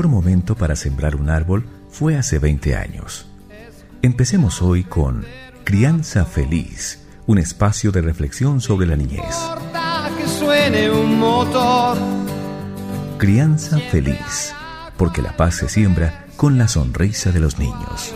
mejor momento para sembrar un árbol fue hace 20 años. Empecemos hoy con Crianza Feliz, un espacio de reflexión sobre la niñez. Que suene un motor. Crianza Feliz, porque la paz se siembra con la sonrisa de los niños.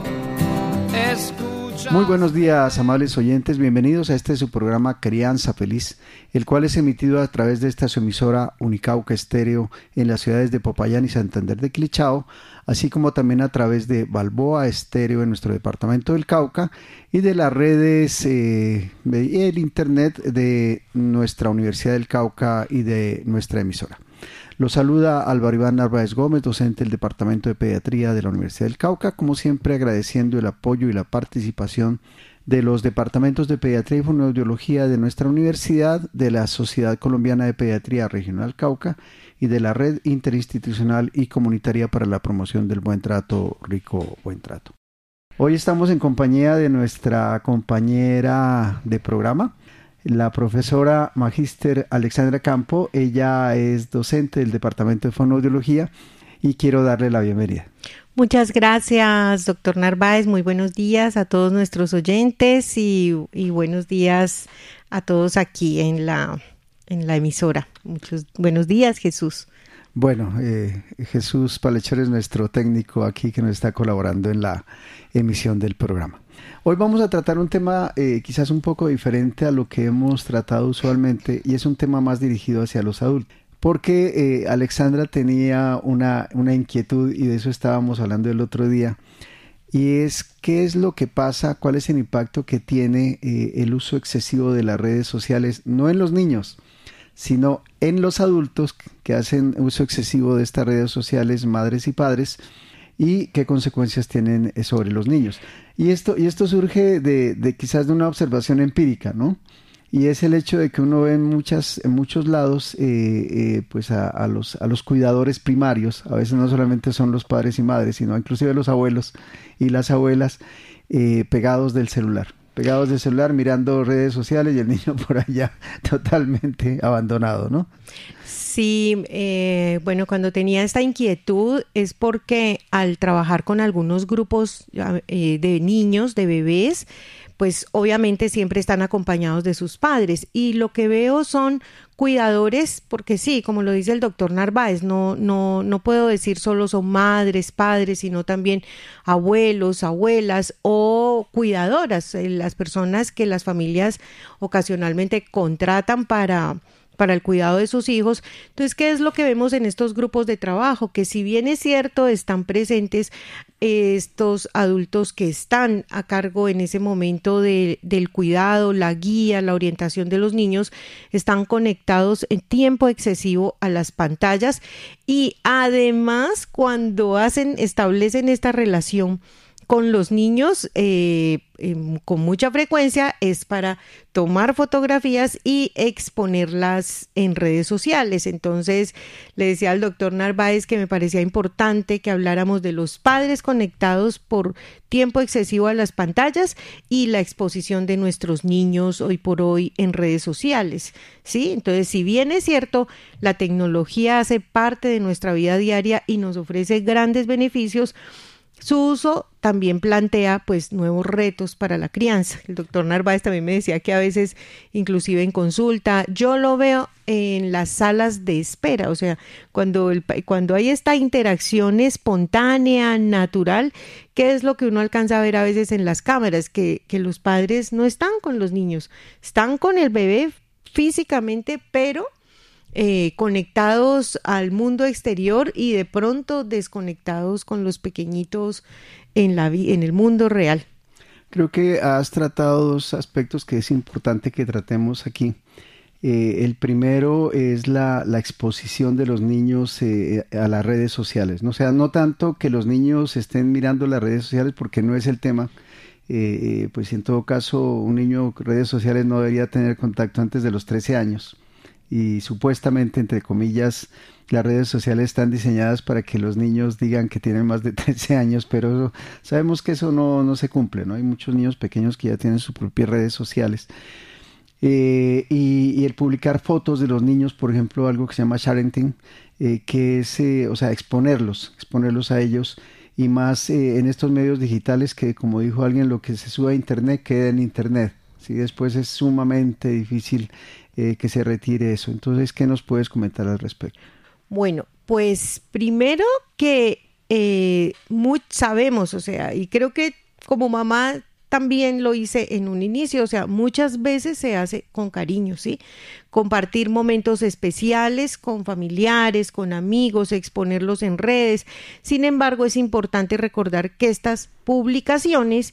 Muy buenos días, amables oyentes, bienvenidos a su programa Crianza Feliz, el cual es emitido a través de esta su emisora Unicauca Estéreo en las ciudades de Popayán y Santander de Quilichao, así como también a través de Balboa Estéreo en nuestro departamento del Cauca y de las redes y el internet de nuestra Universidad del Cauca y de nuestra emisora. Los saluda Álvaro Iván Narváez Gómez, docente del Departamento de Pediatría de la Universidad del Cauca, como siempre agradeciendo el apoyo y la participación de los departamentos de Pediatría y Fonoaudiología de nuestra universidad, de la Sociedad Colombiana de Pediatría Regional Cauca y de la Red Interinstitucional y Comunitaria para la Promoción del Buen Trato, Rico Buen Trato. Hoy estamos en compañía de nuestra compañera de programa, la profesora magíster Alexandra Campo. Ella es docente del Departamento de Fonoaudiología y quiero darle la bienvenida. Muchas gracias, doctor Narváez. Muy buenos días a todos nuestros oyentes y buenos días a todos aquí en la emisora. Muchos buenos días, Jesús. Bueno, Jesús Palechor es nuestro técnico aquí que nos está colaborando en la emisión del programa. Hoy vamos a tratar un tema quizás un poco diferente a lo que hemos tratado usualmente, y es un tema más dirigido hacia los adultos. Porque Alexandra tenía una inquietud, y de eso estábamos hablando el otro día, y es qué es lo que pasa, cuál es el impacto que tiene el uso excesivo de las redes sociales, no en los niños, sino en los adultos que hacen uso excesivo de estas redes sociales, madres y padres, y qué consecuencias tienen sobre los niños. Y esto surge de quizás de una observación empírica, ¿no? Y es el hecho de que uno ve en muchos lados pues a los cuidadores primarios. A veces no solamente son los padres y madres, sino inclusive los abuelos y las abuelas pegados del celular mirando redes sociales, y el niño por allá totalmente abandonado, ¿no? Sí, bueno, cuando tenía esta inquietud es porque al trabajar con algunos grupos de niños, de bebés, pues obviamente siempre están acompañados de sus padres, y lo que veo son cuidadores, porque sí, como lo dice el doctor Narváez, no puedo decir solo son madres, padres, sino también abuelos, abuelas o cuidadoras, las personas que las familias ocasionalmente contratan para el cuidado de sus hijos. Entonces, ¿qué es lo que vemos en estos grupos de trabajo? Que si bien es cierto, están presentes estos adultos que están a cargo en ese momento del cuidado, la guía, la orientación de los niños, están conectados en tiempo excesivo a las pantallas, y además cuando establecen esta relación con los niños con mucha frecuencia es para tomar fotografías y exponerlas en redes sociales. Entonces le decía al doctor Narváez que me parecía importante que habláramos de los padres conectados por tiempo excesivo a las pantallas y la exposición de nuestros niños hoy por hoy en redes sociales, ¿sí? Entonces, si bien es cierto, la tecnología hace parte de nuestra vida diaria y nos ofrece grandes beneficios, su uso también plantea pues nuevos retos para la crianza. El doctor Narváez también me decía que a veces, inclusive en consulta, yo lo veo en las salas de espera, o sea, cuando hay esta interacción espontánea, natural, ¿qué es lo que uno alcanza a ver a veces en las cámaras? Que los padres no están con los niños, están con el bebé físicamente, pero conectados al mundo exterior y de pronto desconectados con los pequeñitos en el mundo real. Creo que has tratado dos aspectos que es importante que tratemos aquí. El primero es la exposición de los niños a las redes sociales, ¿no? O sea, no tanto que los niños estén mirando las redes sociales, porque no es el tema. Pues en todo caso, un niño con redes sociales no debería tener contacto antes de los 13 años. Y supuestamente, entre comillas, las redes sociales están diseñadas para que los niños digan que tienen más de 13 años, pero sabemos que eso no se cumple, ¿no? Hay muchos niños pequeños que ya tienen sus propias redes sociales. Y el publicar fotos de los niños, por ejemplo, algo que se llama sharenting, que es, o sea, exponerlos a ellos, y más en estos medios digitales que, como dijo alguien, lo que se sube a internet queda en internet, ¿sí? Después es sumamente difícil que se retire eso. Entonces, ¿qué nos puedes comentar al respecto? Bueno, pues primero que sabemos, o sea, y creo que como mamá también lo hice en un inicio, o sea, muchas veces se hace con cariño, ¿sí? Compartir momentos especiales con familiares, con amigos, exponerlos en redes. Sin embargo, es importante recordar que estas publicaciones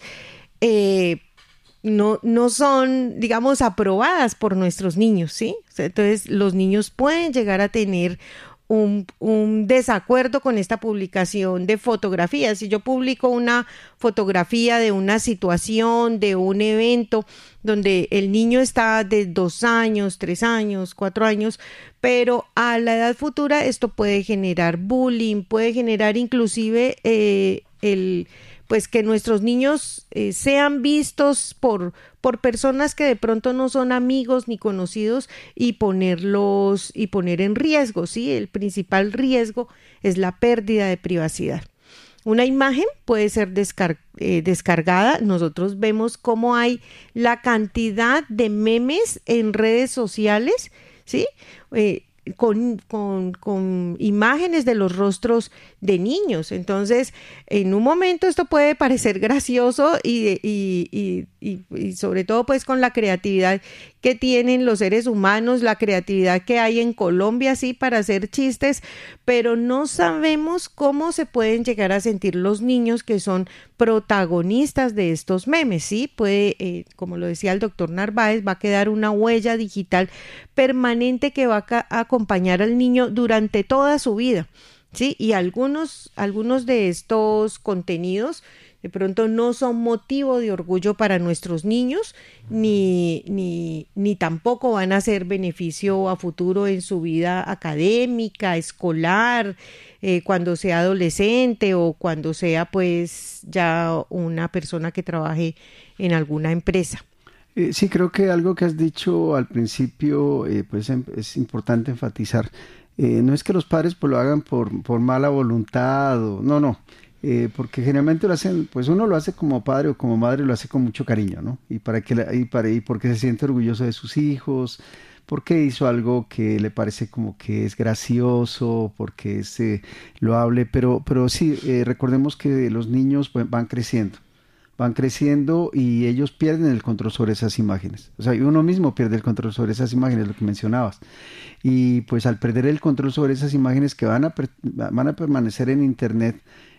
no son, digamos, aprobadas por nuestros niños, ¿sí? O sea, entonces, los niños pueden llegar a tener un desacuerdo con esta publicación de fotografías. Si yo publico una fotografía de una situación, de un evento, donde el niño está de 2 años, 3 años, 4 años, pero a la edad futura esto puede generar bullying, puede generar inclusive pues que nuestros niños sean vistos por personas que de pronto no son amigos ni conocidos y poner en riesgo, ¿sí? El principal riesgo es la pérdida de privacidad. Una imagen puede ser descargada. Nosotros vemos cómo hay la cantidad de memes en redes sociales, ¿sí? Con imágenes de los rostros de niños. Entonces, en un momento esto puede parecer gracioso y sobre todo pues con la creatividad que tienen los seres humanos, la creatividad que hay en Colombia, sí, para hacer chistes, pero no sabemos cómo se pueden llegar a sentir los niños que son protagonistas de estos memes, sí, puede, como lo decía el doctor Narváez, va a quedar una huella digital permanente que va a acompañar al niño durante toda su vida, sí, y algunos de estos contenidos de pronto no son motivo de orgullo para nuestros niños, ni tampoco van a ser beneficio a futuro en su vida académica, escolar, cuando sea adolescente o cuando sea pues ya una persona que trabaje en alguna empresa. Sí, creo que algo que has dicho al principio, pues es importante enfatizar. No es que los padres pues lo hagan por mala voluntad, no. Porque generalmente lo hacen, pues uno lo hace como padre o como madre, lo hace con mucho cariño, ¿no? Y porque se siente orgulloso de sus hijos, porque hizo algo que le parece como que es gracioso, porque es loable, pero sí, recordemos que los niños pues, van creciendo y ellos pierden el control sobre esas imágenes. O sea, uno mismo pierde el control sobre esas imágenes, lo que mencionabas. Y pues al perder el control sobre esas imágenes que van a permanecer en internet,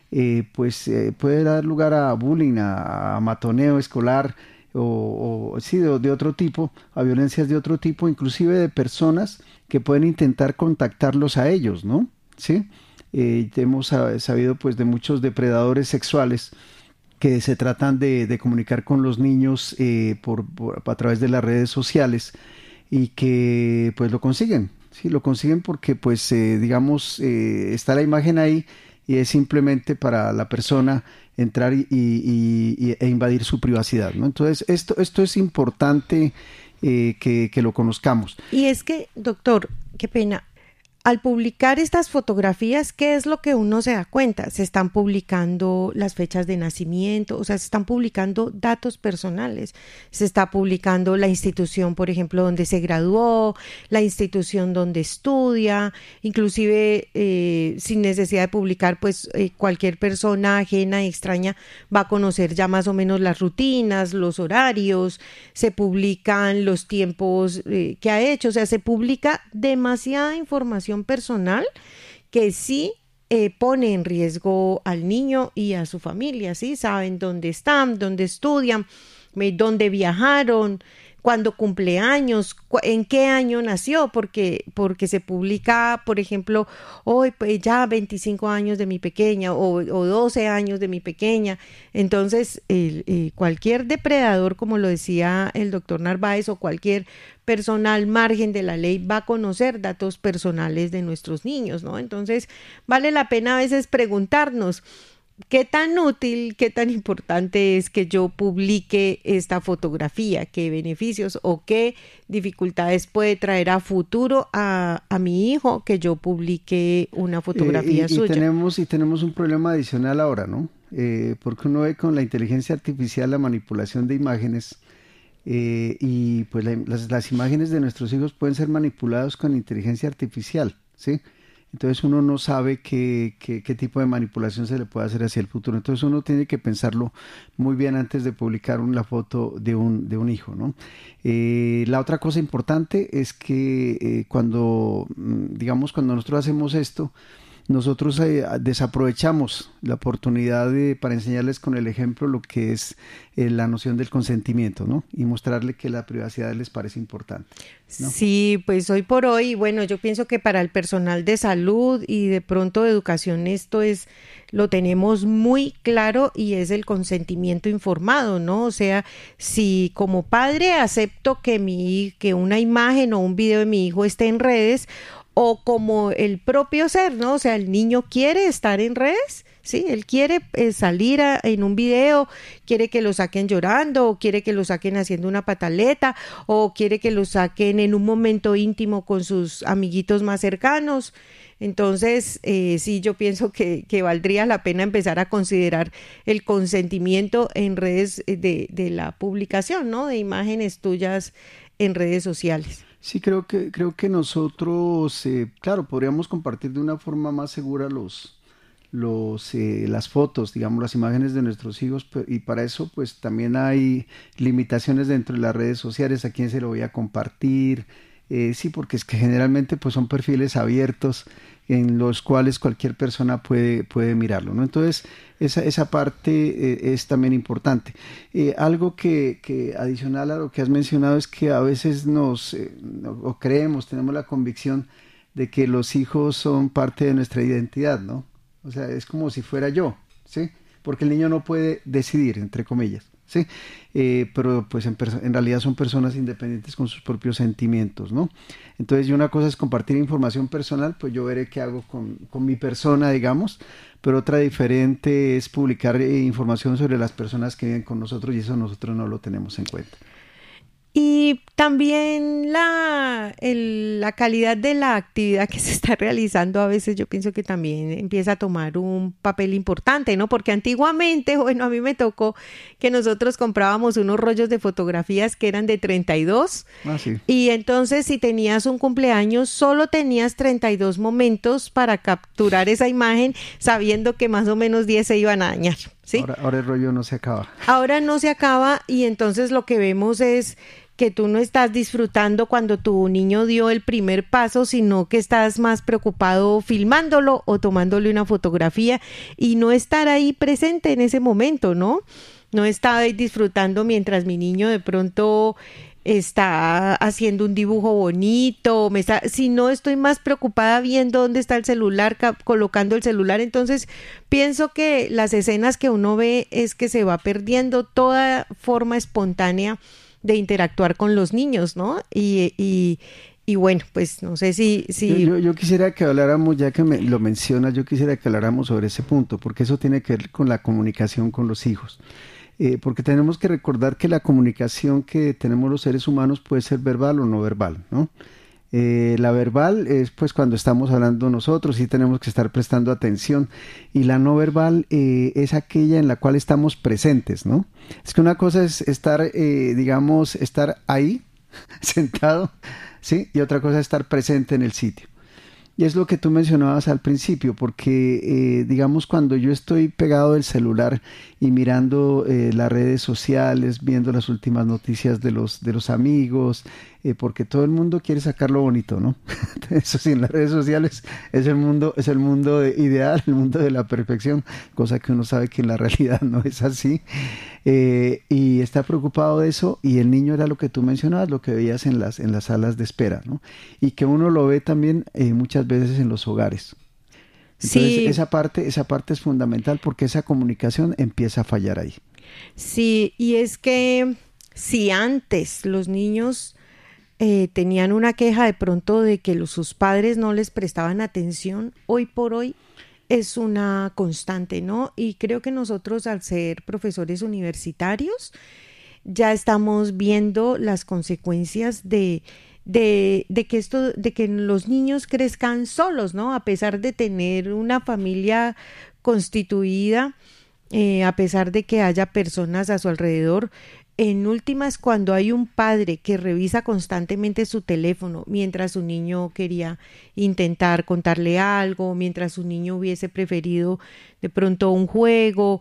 puede dar lugar a bullying, a matoneo escolar o sí, de otro tipo, a violencias de otro tipo, inclusive de personas que pueden intentar contactarlos a ellos, ¿no? ¿Sí? Hemos sabido pues de muchos depredadores sexuales que se tratan de comunicar con los niños a través de las redes sociales y que pues lo consiguen, ¿sí? Lo consiguen porque pues digamos está la imagen ahí y es simplemente para la persona entrar e invadir su privacidad, ¿no? Entonces, esto es importante que lo conozcamos. Y es que, doctor, qué pena, al publicar estas fotografías, ¿qué es lo que uno se da cuenta? Se están publicando las fechas de nacimiento, o sea, se están publicando datos personales, se está publicando la institución, por ejemplo, donde se graduó, la institución donde estudia, inclusive sin necesidad de publicar, pues cualquier persona ajena y extraña va a conocer ya más o menos las rutinas, los horarios, se publican los tiempos que ha hecho, o sea, se publica demasiada información personal que sí pone en riesgo al niño y a su familia, ¿sí? Saben dónde están, dónde estudian, dónde viajaron, cuándo cumpleaños, en qué año nació, porque se publica, por ejemplo, hoy pues ya 25 años de mi pequeña o 12 años de mi pequeña. Entonces, cualquier depredador, como lo decía el doctor Narváez, o cualquier persona al margen de la ley va a conocer datos personales de nuestros niños, ¿no? Entonces, vale la pena a veces preguntarnos, ¿qué tan útil, qué tan importante es que yo publique esta fotografía? ¿Qué beneficios o qué dificultades puede traer a futuro a mi hijo que yo publique una fotografía suya? Y tenemos un problema adicional ahora, ¿no? Porque uno ve con la inteligencia artificial la manipulación de imágenes y pues las imágenes de nuestros hijos pueden ser manipuladas con inteligencia artificial, ¿sí? Entonces uno no sabe qué tipo de manipulación se le puede hacer hacia el futuro. Entonces uno tiene que pensarlo muy bien antes de publicar la foto de un hijo, ¿no? La otra cosa importante es que cuando nosotros hacemos esto, nosotros desaprovechamos la oportunidad para enseñarles con el ejemplo lo que es la noción del consentimiento, ¿no? Y mostrarle que la privacidad les parece importante, ¿no? Sí, pues hoy por hoy, bueno, yo pienso que para el personal de salud y de pronto de educación lo tenemos muy claro y es el consentimiento informado, ¿no? O sea, si como padre acepto que una imagen o un video de mi hijo esté en redes, o como el propio ser, ¿no? O sea, el niño quiere estar en redes, ¿sí? Él quiere salir en un video, quiere que lo saquen llorando, o quiere que lo saquen haciendo una pataleta, o quiere que lo saquen en un momento íntimo con sus amiguitos más cercanos. Entonces, sí, yo pienso que valdría la pena empezar a considerar el consentimiento en redes de la publicación, ¿no? De imágenes tuyas en redes sociales. Sí, creo que nosotros, claro, podríamos compartir de una forma más segura las fotos, digamos, las imágenes de nuestros hijos, y para eso pues también hay limitaciones dentro de las redes sociales, a quién se lo voy a compartir, sí, porque es que generalmente pues son perfiles abiertos en los cuales cualquier persona puede mirarlo, ¿no? Entonces esa parte es también importante. Algo que adicional a lo que has mencionado es que a veces tenemos la convicción de que los hijos son parte de nuestra identidad, ¿no? O sea, es como si fuera yo, ¿sí? Porque el niño no puede decidir, entre comillas, ¿sí? Pero pues en realidad son personas independientes con sus propios sentimientos, ¿no? Entonces, y una cosa es compartir información personal, pues yo veré qué hago con mi persona, digamos, pero otra diferente es publicar información sobre las personas que viven con nosotros, y eso nosotros no lo tenemos en cuenta. Y también la calidad de la actividad que se está realizando a veces yo pienso que también empieza a tomar un papel importante, ¿no? Porque antiguamente, bueno, a mí me tocó que nosotros comprábamos unos rollos de fotografías que eran de 32 sí. Y entonces si tenías un cumpleaños solo tenías 32 momentos para capturar esa imagen sabiendo que más o menos 10 se iban a dañar, ¿sí? Ahora el rollo no se acaba. Ahora no se acaba y entonces lo que vemos es que tú no estás disfrutando cuando tu niño dio el primer paso, sino que estás más preocupado filmándolo o tomándole una fotografía y no estar ahí presente en ese momento, ¿no? No estar ahí disfrutando mientras mi niño de pronto está haciendo un dibujo bonito, si no estoy más preocupada viendo dónde está el celular, colocando el celular. Entonces pienso que las escenas que uno ve es que se va perdiendo toda forma espontánea de interactuar con los niños, ¿no? Y bueno, pues no sé si... Yo quisiera que habláramos, ya que lo mencionas, yo quisiera que habláramos sobre ese punto, porque eso tiene que ver con la comunicación con los hijos. Porque tenemos que recordar que la comunicación que tenemos los seres humanos puede ser verbal o no verbal, ¿no? La verbal es pues cuando estamos hablando nosotros, sí tenemos que estar prestando atención, y la no verbal es aquella en la cual estamos presentes, ¿no? Es que una cosa es estar ahí, sentado, ¿sí? Y otra cosa es estar presente en el sitio. Y es lo que tú mencionabas al principio, porque digamos cuando yo estoy pegado del celular y mirando las redes sociales, viendo las últimas noticias de los amigos, porque todo el mundo quiere sacar lo bonito, ¿no? Eso sí, en las redes sociales es el mundo ideal, el mundo de la perfección, cosa que uno sabe que en la realidad no es así. Y está preocupado de eso, y el niño era lo que tú mencionabas, lo que veías en las salas de espera, ¿no? Y que uno lo ve también muchas veces en los hogares. Entonces, sí. esa parte es fundamental, porque esa comunicación empieza a fallar ahí. Sí, y es que si antes los niños tenían una queja de pronto de que sus padres no les prestaban atención, hoy por hoy es una constante, ¿no? Y creo que nosotros, al ser profesores universitarios, ya estamos viendo las consecuencias de que los niños crezcan solos, ¿no? A pesar de tener una familia constituida, a pesar de que haya personas a su alrededor. En últimas, cuando hay un padre que revisa constantemente su teléfono mientras su niño quería intentar contarle algo, mientras su niño hubiese preferido de pronto un juego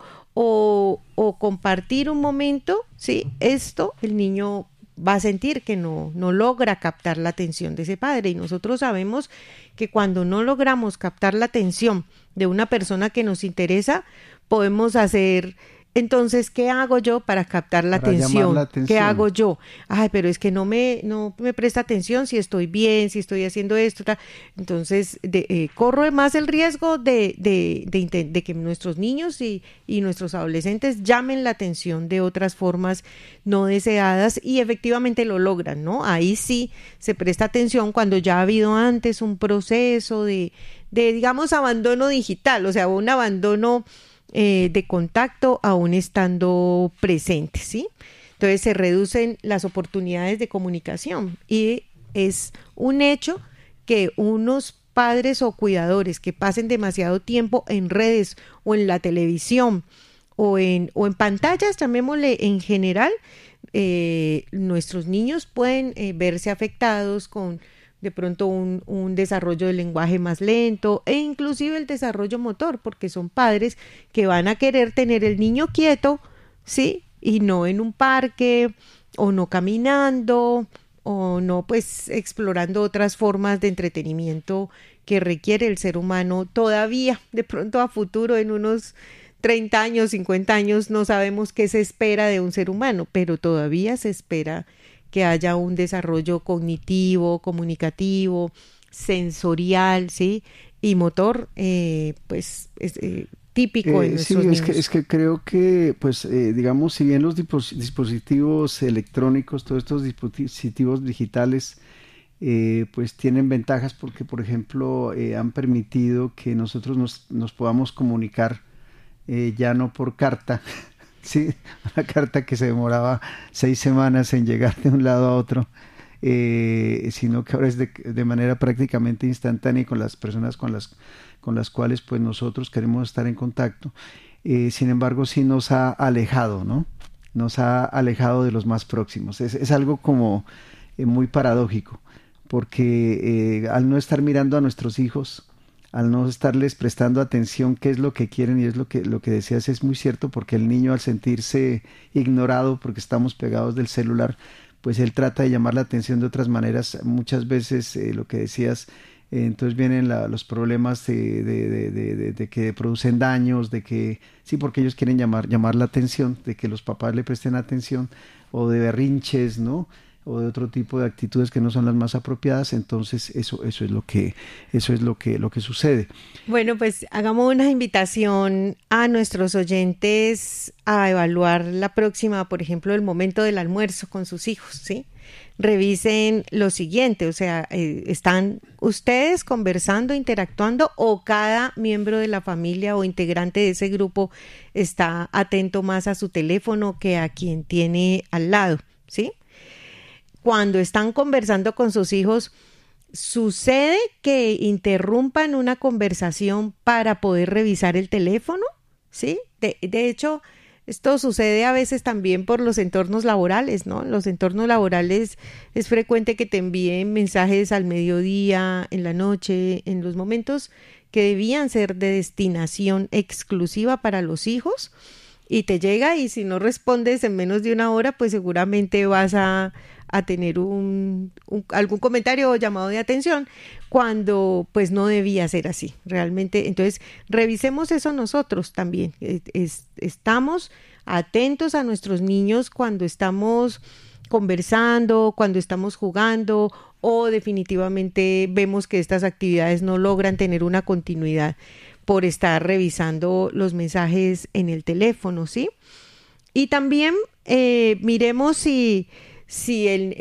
o compartir un momento, ¿sí? Esto el niño va a sentir que no logra captar la atención de ese padre, y nosotros sabemos que cuando no logramos captar la atención de una persona que nos interesa, podemos hacer... Entonces, ¿qué hago yo para captar la atención? ¿Qué hago yo? Ay, pero es que no me presta atención si estoy bien, si estoy haciendo esto, tal. Entonces, corro más el riesgo de que nuestros niños y nuestros adolescentes llamen la atención de otras formas no deseadas, y efectivamente lo logran, ¿no? Ahí sí se presta atención cuando ya ha habido antes un proceso de digamos, abandono digital, o sea, un abandono de contacto aún estando presente, ¿sí? Entonces se reducen las oportunidades de comunicación, y es un hecho que unos padres o cuidadores que pasen demasiado tiempo en redes o en la televisión o en pantallas, llamémosle en general, nuestros niños pueden verse afectados con de pronto un desarrollo del lenguaje más lento e inclusive el desarrollo motor, porque son padres que van a querer tener el niño quieto, ¿sí? Y no en un parque, o no caminando, o no pues explorando otras formas de entretenimiento que requiere el ser humano todavía. De pronto a futuro, en unos 30 años, 50 años, no sabemos qué se espera de un ser humano, pero todavía se espera que haya un desarrollo cognitivo, comunicativo, sensorial, ¿sí? Y motor, pues es típico de nuestros niños. Es que creo que, pues, digamos, si bien los dispositivos electrónicos, todos estos dispositivos digitales, pues tienen ventajas porque, por ejemplo, han permitido que nosotros nos podamos comunicar ya no por carta, sí, una carta que se demoraba 6 semanas en llegar de un lado a otro, sino que ahora es de manera prácticamente instantánea, y con las personas con las cuales pues nosotros queremos estar en contacto. Sin embargo, sí nos ha alejado, ¿no? Nos ha alejado de los más próximos. Es algo como muy paradójico, porque al no estar mirando a nuestros hijos, al no estarles prestando atención qué es lo que quieren, y es lo que decías, es muy cierto, porque el niño, al sentirse ignorado porque estamos pegados del celular, pues él trata de llamar la atención de otras maneras. Muchas veces lo que decías, entonces vienen los problemas de que producen daños, de que sí, porque ellos quieren llamar la atención, de que los papás le presten atención, o de berrinches, ¿no? O de otro tipo de actitudes que no son las más apropiadas. Entonces eso es lo que sucede. Bueno, pues hagamos una invitación a nuestros oyentes a evaluar la próxima, por ejemplo, el momento del almuerzo con sus hijos, ¿sí? Revisen lo siguiente, o sea, ¿están ustedes conversando, interactuando, o cada miembro de la familia o integrante de ese grupo está atento más a su teléfono que a quien tiene al lado, ¿sí? Cuando están conversando con sus hijos, ¿sucede que interrumpan una conversación para poder revisar el teléfono? ¿Sí? De hecho, esto sucede a veces también por los entornos laborales, ¿no? En los entornos laborales es frecuente que te envíen mensajes al mediodía, en la noche, en los momentos que debían ser de destinación exclusiva para los hijos, y te llega, y si no respondes en menos de una hora, pues seguramente vas a tener algún comentario o llamado de atención, cuando pues no debía ser así realmente. Entonces revisemos eso nosotros también. Estamos atentos a nuestros niños cuando estamos conversando, cuando estamos jugando, o definitivamente vemos que estas actividades no logran tener una continuidad por estar revisando los mensajes en el teléfono, ¿sí? Y también miremos si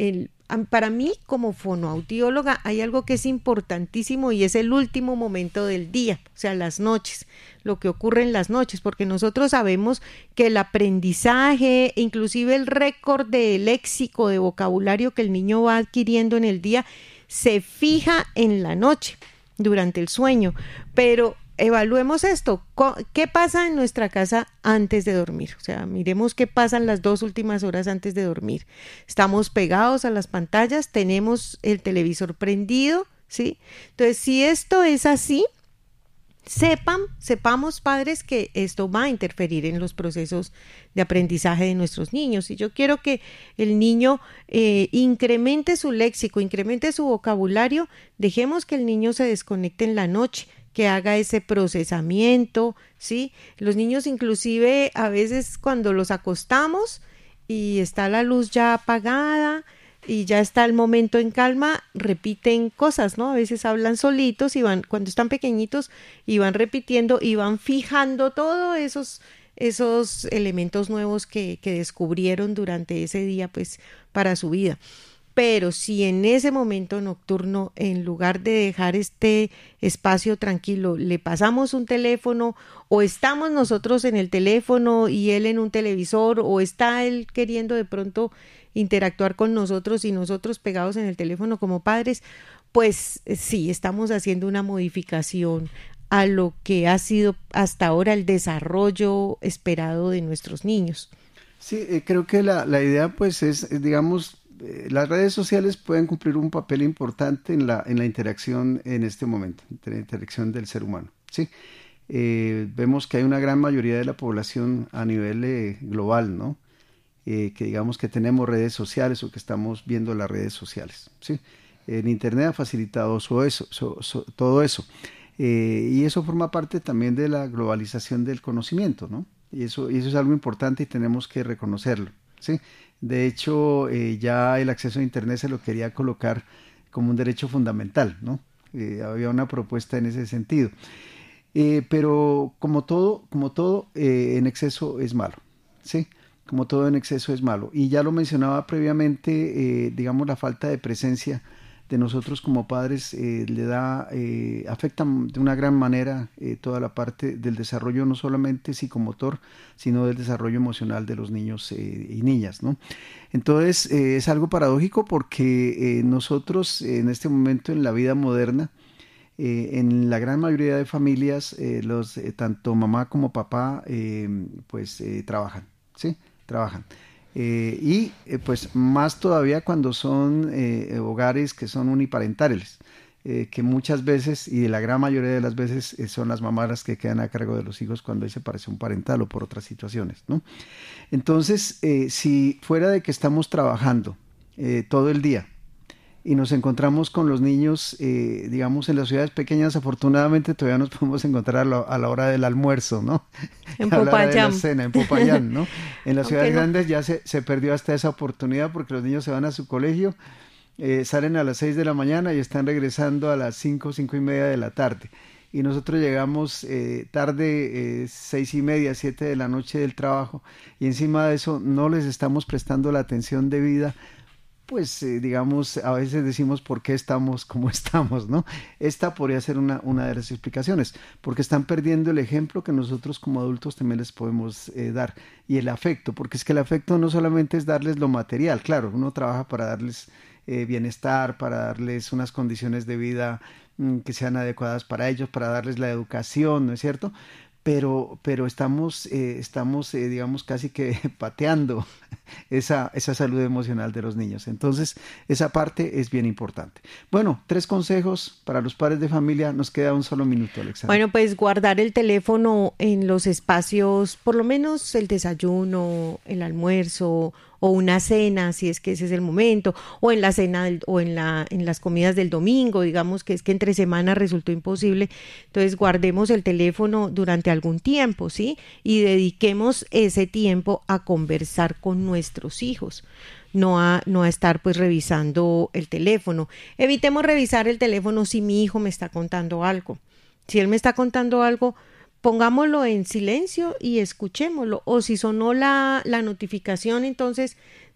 para mí como fonoaudióloga hay algo que es importantísimo y es el último momento del día, o sea, las noches, lo que ocurre en las noches, porque nosotros sabemos que el aprendizaje, inclusive el récord de léxico, de vocabulario que el niño va adquiriendo en el día, se fija en la noche, durante el sueño, pero evaluemos esto, ¿qué pasa en nuestra casa antes de dormir? O sea, miremos qué pasan las 2 últimas horas antes de dormir. Estamos pegados a las pantallas, tenemos el televisor prendido, ¿sí? Entonces, si esto es así, sepamos padres que esto va a interferir en los procesos de aprendizaje de nuestros niños. Y yo quiero que el niño incremente su léxico, incremente su vocabulario, dejemos que el niño se desconecte en la noche, que haga ese procesamiento, ¿sí? Los niños inclusive a veces cuando los acostamos y está la luz ya apagada y ya está el momento en calma, repiten cosas, ¿no? A veces hablan solitos y van, cuando están pequeñitos, y van repitiendo y van fijando todos esos elementos nuevos que descubrieron durante ese día, pues, para su vida. Pero si en ese momento nocturno, en lugar de dejar este espacio tranquilo, le pasamos un teléfono, o estamos nosotros en el teléfono y él en un televisor, o está él queriendo de pronto interactuar con nosotros y nosotros pegados en el teléfono como padres, pues sí, estamos haciendo una modificación a lo que ha sido hasta ahora el desarrollo esperado de nuestros niños. Sí, creo que la idea pues es, digamos, las redes sociales pueden cumplir un papel importante en la interacción en este momento, en la interacción del ser humano, ¿sí? Vemos que hay una gran mayoría de la población a nivel global, ¿no? Que digamos que tenemos redes sociales o que estamos viendo las redes sociales, ¿sí? El Internet ha facilitado todo eso. Y eso forma parte también de la globalización del conocimiento, ¿no? Y eso es algo importante y tenemos que reconocerlo, ¿sí? De hecho, ya el acceso a Internet se lo quería colocar como un derecho fundamental, ¿no? Había una propuesta en ese sentido. Pero como todo en exceso es malo, ¿sí? Como todo en exceso es malo. Y ya lo mencionaba previamente, digamos, la falta de presencia de nosotros como padres afecta de una gran manera toda la parte del desarrollo, no solamente psicomotor, sino del desarrollo emocional de los niños y niñas, ¿no? Entonces, es algo paradójico porque nosotros en este momento en la vida moderna, en la gran mayoría de familias, tanto mamá como papá, trabajan, ¿sí? Trabajan. Pues más todavía cuando son hogares que son uniparentales, que muchas veces, y la gran mayoría de las veces, son las mamás las que quedan a cargo de los hijos cuando hay separación parental o por otras situaciones, ¿no? Entonces, si fuera de que estamos trabajando todo el día y nos encontramos con los niños, digamos, en las ciudades pequeñas, afortunadamente todavía nos podemos encontrar a la hora del almuerzo, ¿no? En Popayán. En Popayán, ¿no? En las ciudades grandes ya se perdió hasta esa oportunidad porque los niños se van a su colegio, salen a las 6 de la mañana y están regresando a las 5:30 de la tarde. Y nosotros llegamos tarde, 6:30, 7 de la noche del trabajo, y encima de eso no les estamos prestando la atención debida. Pues digamos, a veces decimos por qué estamos como estamos, ¿no? Esta podría ser una de las explicaciones, porque están perdiendo el ejemplo que nosotros como adultos también les podemos dar, y el afecto, porque es que el afecto no solamente es darles lo material, claro, uno trabaja para darles bienestar, para darles unas condiciones de vida que sean adecuadas para ellos, para darles la educación, ¿no es cierto? Pero estamos digamos, casi que pateando esa salud emocional de los niños. Entonces, esa parte es bien importante. Bueno, 3 consejos para los padres de familia. Nos queda un solo minuto, Alexandra. Bueno, pues guardar el teléfono en los espacios, por lo menos el desayuno, el almuerzo o una cena, si es que ese es el momento, o en la cena o en las comidas del domingo, digamos que es que entre semana resultó imposible. Entonces guardemos el teléfono durante algún tiempo, ¿sí? Y dediquemos ese tiempo a conversar con nuestros hijos. No a estar pues revisando el teléfono. Evitemos revisar el teléfono si mi hijo me está contando algo. Si él me está contando algo, pongámoslo en silencio y escuchémoslo. O si sonó la notificación, entonces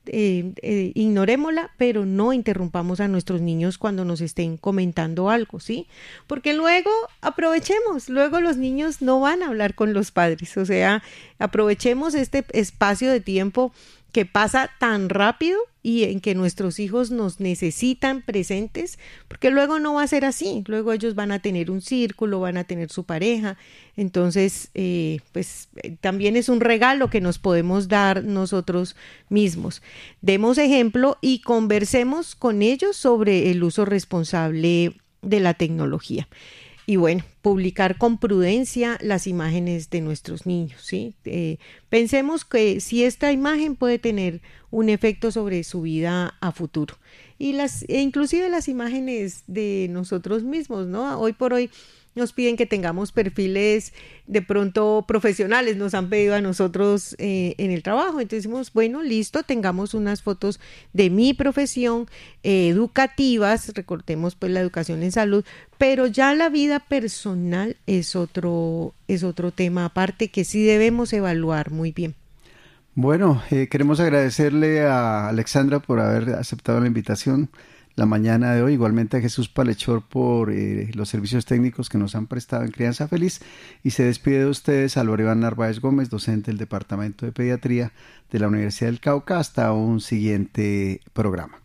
ignorémosla, pero no interrumpamos a nuestros niños cuando nos estén comentando algo, ¿sí? Porque luego aprovechemos, luego los niños no van a hablar con los padres, o sea, aprovechemos este espacio de tiempo que pasa tan rápido y en que nuestros hijos nos necesitan presentes, porque luego no va a ser así, luego ellos van a tener un círculo, van a tener su pareja, entonces también es un regalo que nos podemos dar nosotros mismos. Demos ejemplo y conversemos con ellos sobre el uso responsable de la tecnología. Y bueno, publicar con prudencia las imágenes de nuestros niños, ¿sí? Pensemos que si esta imagen puede tener un efecto sobre su vida a futuro. Inclusive las imágenes de nosotros mismos, ¿no? Hoy por hoy nos piden que tengamos perfiles de pronto profesionales, nos han pedido a nosotros en el trabajo, entonces decimos, bueno, listo, tengamos unas fotos de mi profesión, educativas, recordemos pues la educación en salud, pero ya la vida personal es otro tema aparte que sí debemos evaluar muy bien. Bueno, queremos agradecerle a Alexandra por haber aceptado la invitación la mañana de hoy, igualmente a Jesús Palechor por los servicios técnicos que nos han prestado en Crianza Feliz, y se despide de ustedes Álvaro Iván Narváez Gómez, docente del Departamento de Pediatría de la Universidad del Cauca. Hasta un siguiente programa.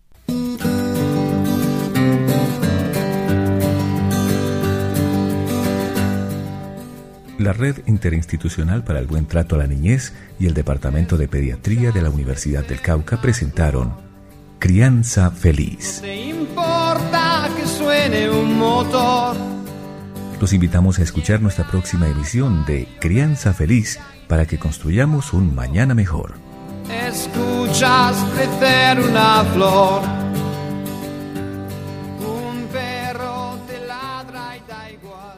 La Red Interinstitucional para el Buen Trato a la Niñez y el Departamento de Pediatría de la Universidad del Cauca presentaron Crianza Feliz. No te importa que suene un motor. Los invitamos a escuchar nuestra próxima emisión de Crianza Feliz para que construyamos un mañana mejor. Escuchas crecer una flor.